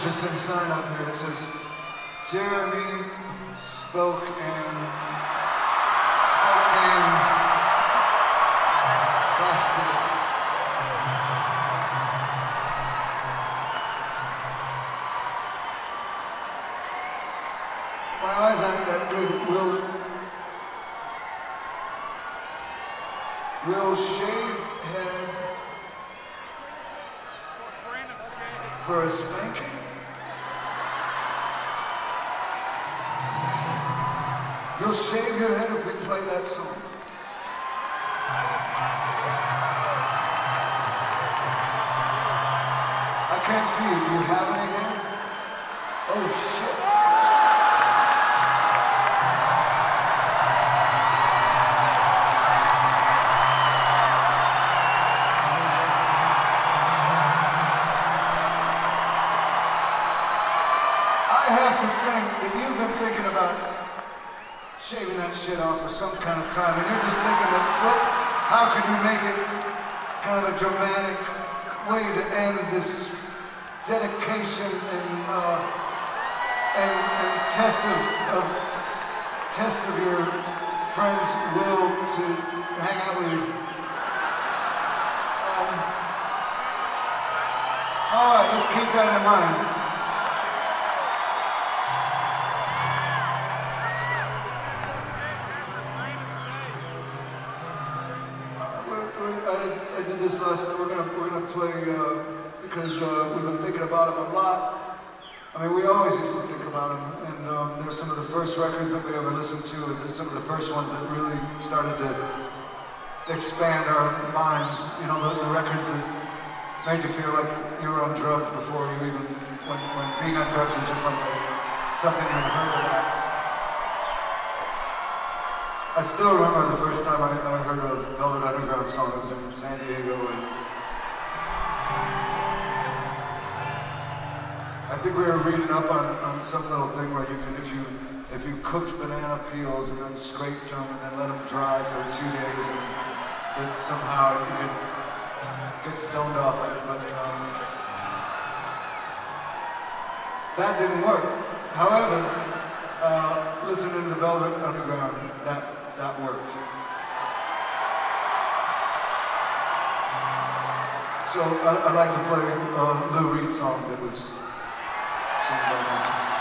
interesting sign up here. It says, Jeremy Spokane, Boston. My eyes aren't that good. Will shave head for a spanking? You'll shave your head if we play that song. I can't see you. Do you have any hair? Oh shit. I have to think that you've been thinking about shaving that shit off for some kind of time, and you're just thinking that, well, how could you make it kind of a dramatic way to end this dedication and test of your friend's will to hang out with you. All right, let's keep that in mind. I did this last night. We're gonna play because we've been thinking about him a lot. I mean, we always used to think about him, and they're some of the first records that we ever listened to, and they're some of the first ones that really started to expand our minds. You know, the records that made you feel like you were on drugs before you even, when being on drugs was just like something you had heard about. I still remember the first time I heard a Velvet Underground song. It was in San Diego, and I think we were reading up on some little thing where you can, if you cooked banana peels and then scraped them and then let them dry for 2 days, and that somehow you could get stoned off it. But that didn't work. However, listening to the Velvet Underground, that worked. So I'd like to play a Lou Reed song that was sung by him.